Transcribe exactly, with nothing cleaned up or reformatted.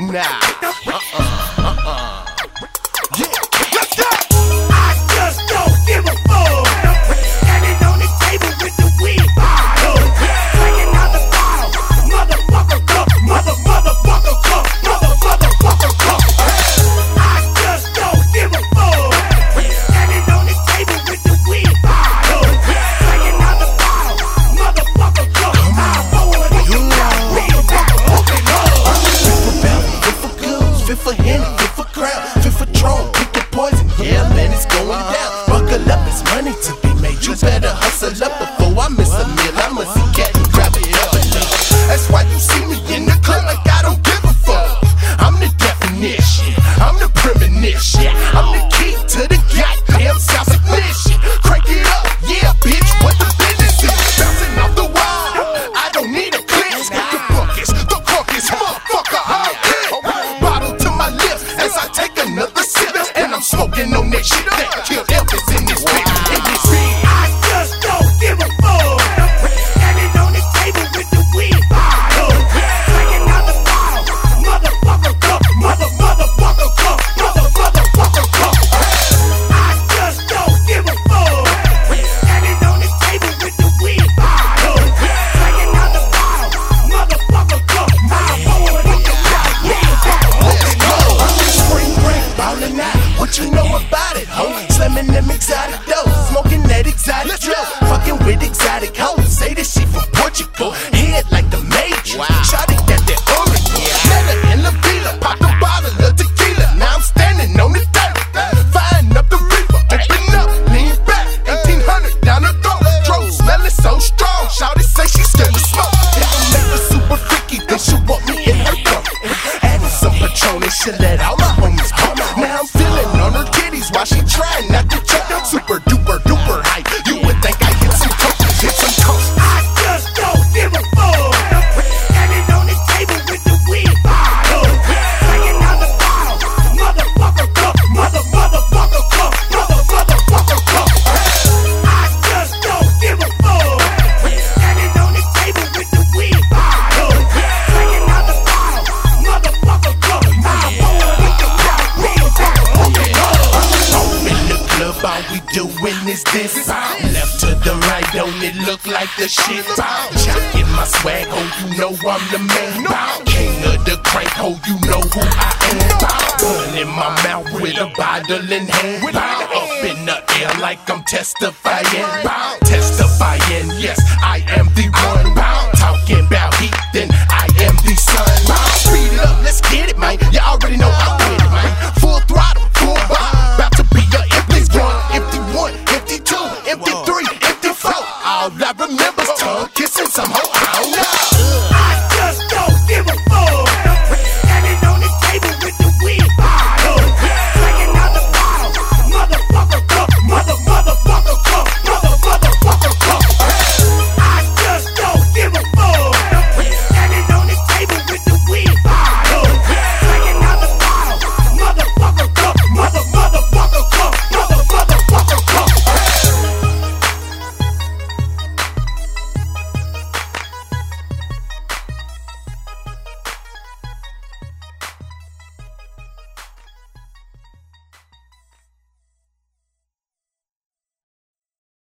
Nah. Uh-uh. Uh-uh. Yeah. Let's go. I just don't give a fuck. Standing on the table with the weed bottle, drinking out the bottle. Motherfucker cup, mother motherfucker cup, mother motherfucker cup. I just don't give a fuck. Standing on the table with the weed bottle, drinking out the bottle. Motherfucker cup. I forward it, you know. Fit for belly, fit for goods, fit for Henny, fit for crown, fit for Tron, pick the poison. Yeah, man, it's going down. Buckle up, it's money to be made. You better hustle up before I miss a meal. I'ma see cat and grab it up and leave. That's why you see me in the club like I don't give a fuck. I'm the definition, I'm the premonition, I'm the key to the goddamn South ignition. Crank it up, yeah, bitch, what the business is. Bouncing off the wall, I don't need a glitch. The buckets, the crunkies, motherfucker, I'm lit. Bottle to my lips as I take another sip, and I'm smoking on that shit that killed Elvis in this bitch. In this bitch. I just don't give a fuck. Standing on the table with the weed bottle, drinking out the bottle. Motherfucker cup, mother motherfucker cup, mother motherfucker cup. I just don't give a fuck. Standing on the table with the weed bottle, drinking out the bottle. Motherfucker cup, I forward it, you Let's go. Spring break, ballin' out. What you know about it, ho? Slamming them exotic doors, smoking that exotic drug, fucking with exotic hoes. Say this shit from Portugal, head like the major. Shot it at that Oregon, met her in La Villa, popped a bottle of tequila. Now I'm standing on the dirt, firing up the reaper. Open up, lean back, eighteen hundred down the throat. Throat smelling so strong, shawty say she scared to smoke. If I make her super freaky, then she want me in her throat. Adding some Patron and shit, let all my homies pump. Now I'm feeling on her titties while she trying not to choke. Super duper duper hype. You would think I hit some coke, hit some coke. I just don't give a fuck. Standing on the table with the weed bottle, drinking out the bottle. Motherfucker cup, mother motherfucker cup, mother motherfucker cup. I just don't give a fuck. Standing on the table with the weed bottle, drinking out the bottle. Motherfucker cup, I forward it, you Off in the club, all we doing is this. Left to the right, don't it look like the shit? Jockin' my swag, ho, you know I'm the man. King of the crank, ho, you know who I am. Gun in my mouth with a bottle in hand. Up in the air like I'm testifying. Testifying, yes, I am